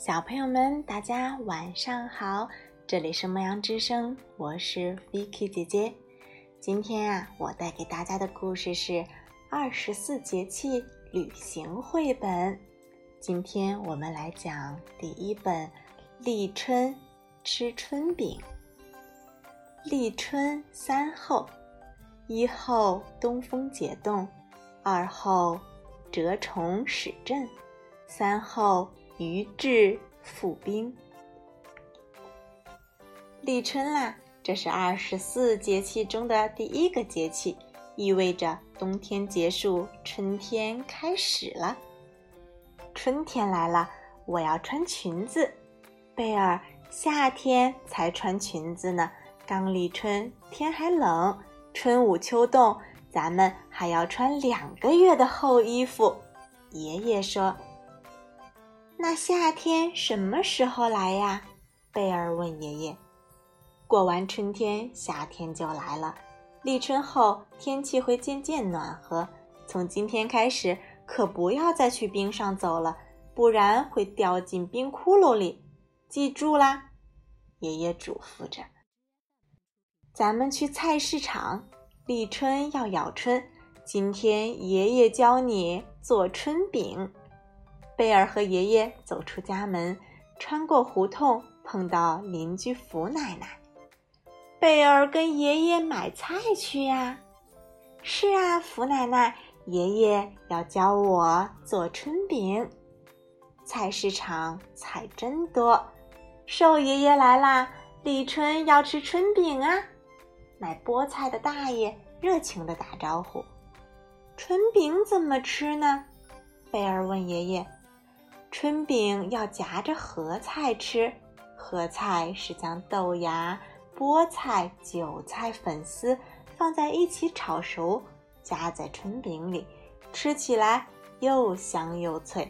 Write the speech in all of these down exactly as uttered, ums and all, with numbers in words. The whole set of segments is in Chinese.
小朋友们，大家晚上好，这里是牧羊之声，我是 Vicky 姐姐。今天啊，我带给大家的故事是二十四节气旅行绘本。今天我们来讲第一本立春吃春饼。立春三候：一候东风解冻，二候蛰虫始振，三候鱼至复冰。立春啦，这是二十四节气中的第一个节气，意味着冬天结束，春天开始了。春天来了，我要穿裙子。贝尔，夏天才穿裙子呢，刚立春，天还冷，春捂秋冻，咱们还要穿两个月的厚衣服。爷爷说。那夏天什么时候来呀？贝尔问爷爷。过完春天，夏天就来了。立春后，天气会渐渐暖和。从今天开始，可不要再去冰上走了，不然会掉进冰窟窿里。记住啦，爷爷嘱咐着。咱们去菜市场，立春要咬春，今天爷爷教你做春饼。贝尔和爷爷走出家门，穿过胡同，碰到邻居福奶奶。贝尔跟爷爷买菜去呀。是啊，福奶奶，爷爷要教我做春饼。菜市场菜真多，寿爷爷来啦，立春要吃春饼啊。卖菠菜的大爷热情地打招呼。春饼怎么吃呢？贝尔问爷爷。春饼要夹着合菜吃，合菜是将豆芽、菠菜、韭菜、粉丝放在一起炒熟，夹在春饼里，吃起来又香又脆。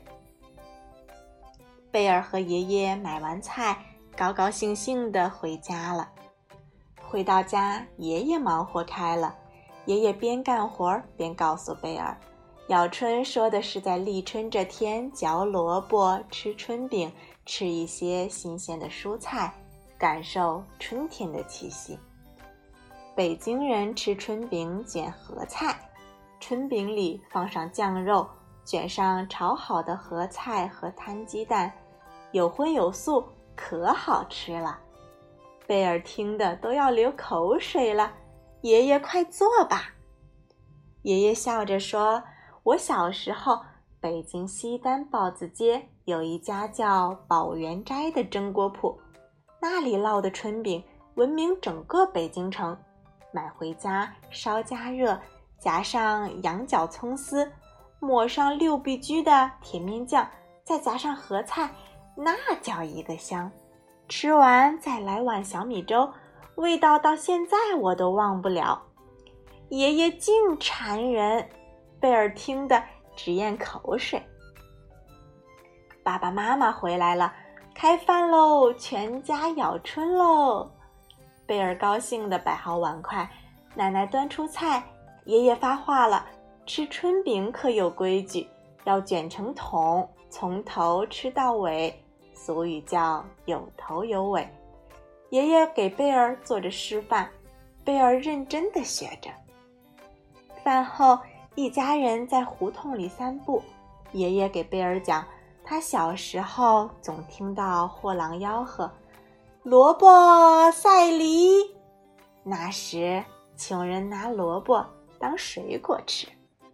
贝尔和爷爷买完菜，高高兴兴地回家了。回到家，爷爷忙活开了。爷爷边干活边告诉贝尔，咬春说的是在立春这天嚼萝卜、吃春饼，吃一些新鲜的蔬菜，感受春天的气息。北京人吃春饼卷合菜，春饼里放上酱肉，卷上炒好的合菜和摊鸡蛋，有荤有素，可好吃了。贝尔听得都要流口水了，爷爷快坐吧。爷爷笑着说，我小时候，北京西单豹子街有一家叫宝源斋的蒸锅铺，那里烙的春饼闻名整个北京城。买回家烧加热，夹上羊角葱丝，抹上六必居的甜面酱，再夹上合菜，那叫一个香。吃完再来碗小米粥，味道到现在我都忘不了。爷爷净馋人，贝尔听得直咽口水。爸爸妈妈回来了，开饭喽，全家咬春喽。贝尔高兴地摆好碗筷，奶奶端出菜，爷爷发话了，吃春饼可有规矩，要卷成筒，从头吃到尾，俗语叫有头有尾。爷爷给贝尔做着示范，贝尔认真地学着。饭后，一家人在胡同里散步，爷爷给贝尔讲，他小时候总听到货郎吆喝，萝卜赛梨。那时，穷人拿萝卜当水果吃。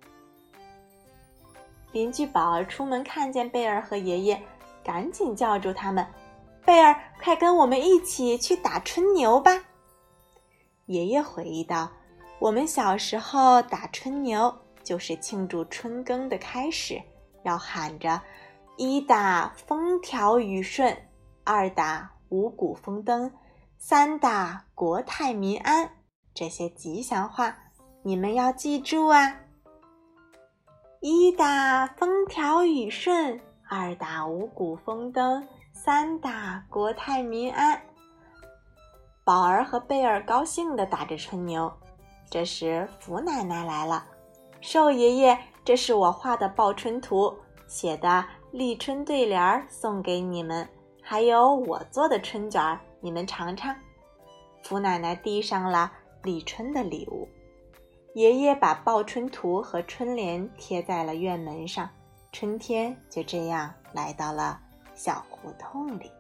邻居宝儿出门看见贝尔和爷爷，赶紧叫住他们，贝尔，快跟我们一起去打春牛吧。爷爷回忆道，我们小时候打春牛，就是庆祝春耕的开始，要喊着一打风调雨顺，二打五谷丰登，三打国泰民安，这些吉祥话你们要记住啊。一打风调雨顺，二打五谷丰登，三打国泰民安。宝儿和贝尔高兴地打着春牛。这时福奶奶来了，寿爷爷，这是我画的报春图，写的立春对联儿送给你们，还有我做的春卷儿，你们尝尝。福奶奶递上了立春的礼物，爷爷把报春图和春联贴在了院门上，春天就这样来到了小胡同里。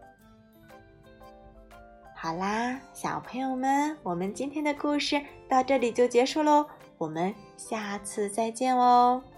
好啦，小朋友们，我们今天的故事到这里就结束喽，我们下次再见哦。